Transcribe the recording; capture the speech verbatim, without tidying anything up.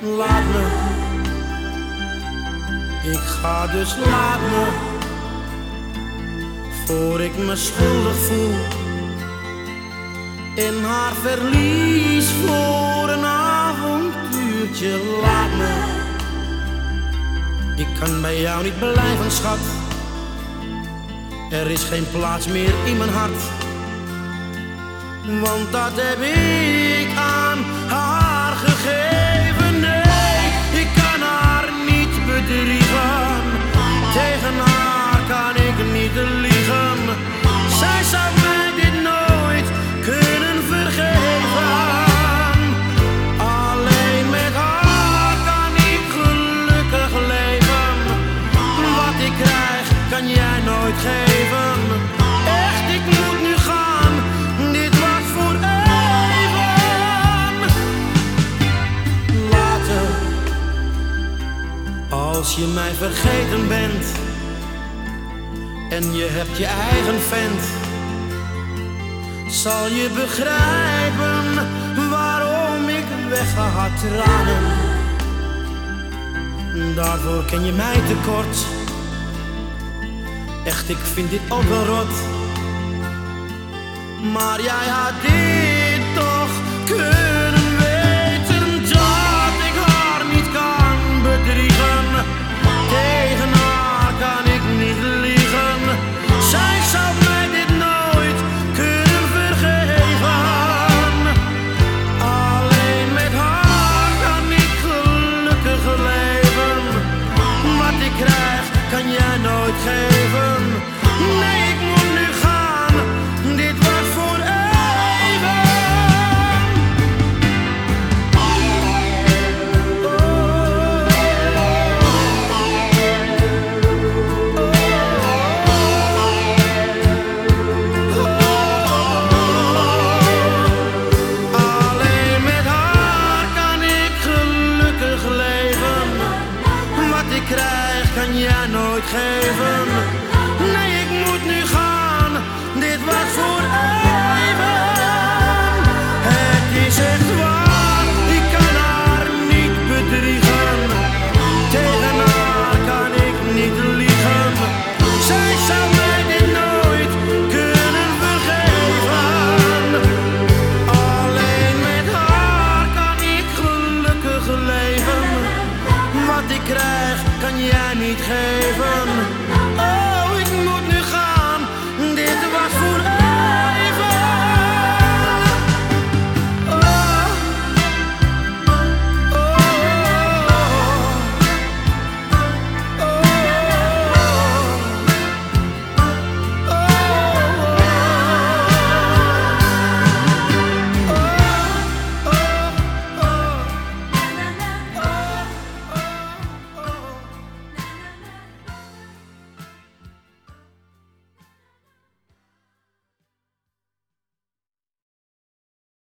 laat me. Ik ga dus laat me, voor ik me schuldig voel in haar verlies voor een avontuurtje. Laat me, ik kan bij jou niet blijven, schat. Er is geen plaats meer in mijn hart, want dat heb ik aan haar gegeven. Nee, ik kan haar niet bedriegen, tegen haar kan ik niet liegen. Zij zou mij dit nooit kunnen vergeven. Alleen met haar kan ik gelukkig leven. Wat ik krijg kan jij nooit geven. Echt, ik moet nu gaan, dit was voor even. Later, als je mij vergeten bent en je hebt je eigen vent, zal je begrijpen waarom ik wegga tranen. Daarvoor ken je mij tekort. Echt, ik vind dit ook wel rot, maar jij had dit toch kunnen weten, dat ik haar niet kan bedriegen. Tegen haar kan ik niet liegen. Zij zou mij dit nooit kunnen vergeven. Alleen met haar kan ik gelukkig leven. Wat ik krijg kan jij nooit geven. Nee, ik moet nu gaan, dit was voor even. Alleen met haar kan ik gelukkig leven. Wat ik krijg kan jij nooit geven. Nee, ik moet nu gaan, dit was voor even. Het is echt waar, ik kan haar niet bedriegen. Tegen haar kan ik niet liegen. Zij zou mij dit nooit kunnen vergeven. Alleen met haar kan ik gelukkig leven. Wat ik krijg kan jij niet geven.